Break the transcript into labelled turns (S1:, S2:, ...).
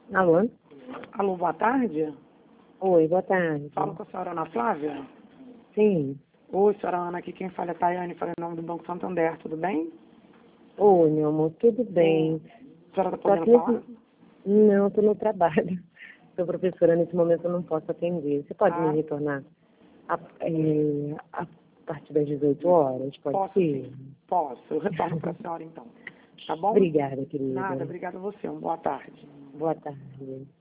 S1: Alô?
S2: Alô, boa tarde.
S1: Oi, boa tarde.
S2: Falo com a senhora Ana Flávia.
S1: Sim.
S2: Oi, senhora Ana, aqui quem fala é Tayane, fala em nome do Banco Santander, tudo bem?
S1: Oi, meu amor, tudo bem?
S2: A senhora está
S1: Só
S2: podendo
S1: que
S2: falar?
S1: Não, estou no trabalho. Sou professora, nesse momento eu não posso atender. Você pode me
S2: Ah,
S1: retornar a partir das 18 horas? Pode
S2: posso
S1: ser?
S2: sim, posso. Eu retorno para a senhora então. Tá bom?
S1: Obrigada,
S2: Nada,
S1: querida.
S2: obrigada a você. Uma boa tarde.
S1: Boa tarde.